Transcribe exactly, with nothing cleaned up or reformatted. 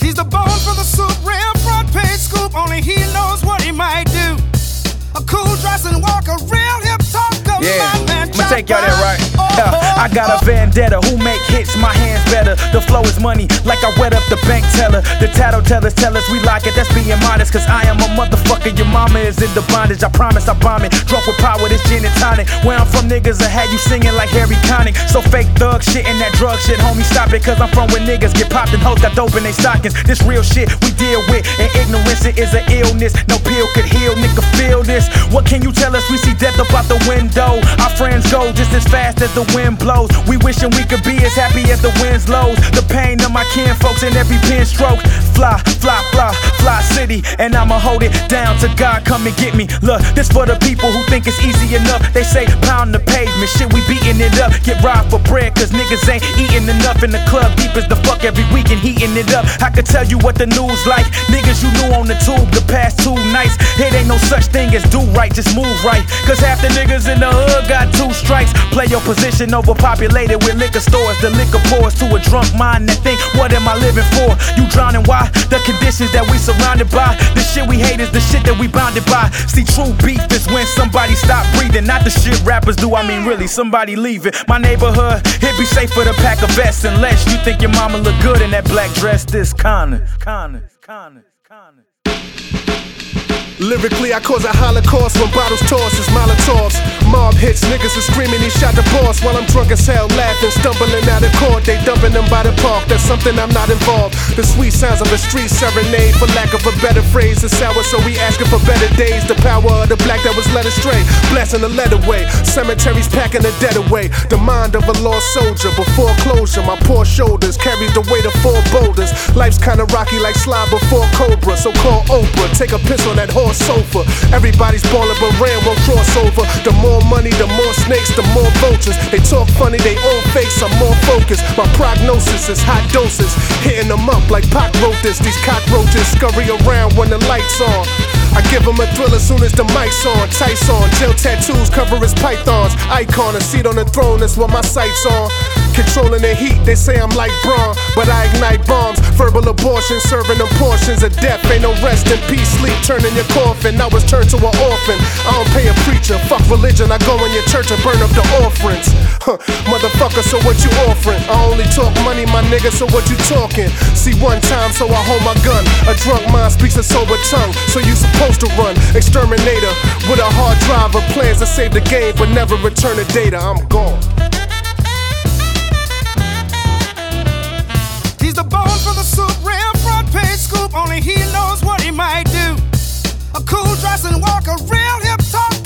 He's the bone for the soup, real front page scoop. Only he knows what he might do. A cool dress and walk, a real hip talker. Yeah, my man, I'ma take y'all that right. Oh, Yeah, oh, I got a vendetta. Who make hits? My hands better. The flow is money, like I wet up the bank teller. The tattle tellers tell us we like it. That's being modest, cause I am a motherfucker. Your mama is in the bondage. I promise I bomb it. Drunk with power, this gin and tonic. Where I'm from, niggas I had you singing like Harry Connick. So fake thug shit and that drug shit, homie, stop it. Cause I'm from where niggas get popped and hoes got dope in they stockings. This real shit we deal with, and ignorance it is an illness. No pill could heal, nigga, feel this. What can you tell us? We see death up out the window. Our friends go just as fast as the wind blows. We wishing we could be as happy as the wind's lows. The pain of my kin folks in every pen stroke. Fly, fly, fly, fly city, and I'ma hold it down till God come and get me. Look, this for the people who think it's easy enough. They say pound the pavement, shit we beating it up. Get robbed for bread, cause niggas ain't eating enough. In the club deep as the fuck every weekend heating it up. I could tell you what the news like. Niggas you knew on the tube the past two nights. It ain't no such thing as do right, just move right. Cause half the niggas in the hood got two strikes. Play your position overpopulated with liquor stores. The liquor pours to a drunk mind that think, what am I living for? You drowning, why? The conditions that we surrounded by. The shit we hate is the shit that we bounded by. See, true beef is when somebody stop breathing. Not the shit rappers do, I mean really, somebody leave it. My neighborhood, it be safe for the pack of vests. Unless you think your mama look good in that black dress. This kinda, kinda, kinda, kinda. Lyrically, I cause a holocaust when bottles toss as Molotovs. Mob hits, niggas are screaming, he shot the boss. While I'm drunk as hell, laughing, stumbling out of court. They dumping them by the park, that's something I'm not involved. The sweet sounds of a street serenade, for lack of a better phrase. It's sour, so we asking for better days. The power of the black that was led astray, blasting the lead away. Cemeteries packing the dead away. The mind of a lost soldier, before closure. My poor shoulders carries the weight of four boulders. Life's kinda rocky like slide before Cobra. So call Oprah, take a piss on that horse sofa. Everybody's ballin', but Ram won't cross over. The more money, the more snakes, the more vultures. They talk funny, they all fakes, I'm more focused. My prognosis is hot doses, hitting them up like Pac wrote this. These cockroaches scurry around when the lights on. I give him a thrill as soon as the mic's on. Tights on, gel tattoos cover his pythons. Icon, a seat on the throne, that's what my sight's on. Controlling the heat, they say I'm like Braun, but I ignite bombs. Verbal abortion, serving them portions of death. Ain't no rest in peace, sleep turning your coffin. I was turned to an orphan. I don't pay a preacher, fuck religion. I go in your church and burn up the offerings. Huh, motherfucker, so what you offering? I only talk money, my nigga, so what you talking? See one time, so I hold my gun. A drunk mind speaks a sober tongue, so you supposed to run. Exterminator with a hard driver, plans to save the game, but never return the data. I'm gone. He's the bone for the soup, real front page scoop. Only he knows what he might do. A cool dress and walk, a real hip talk.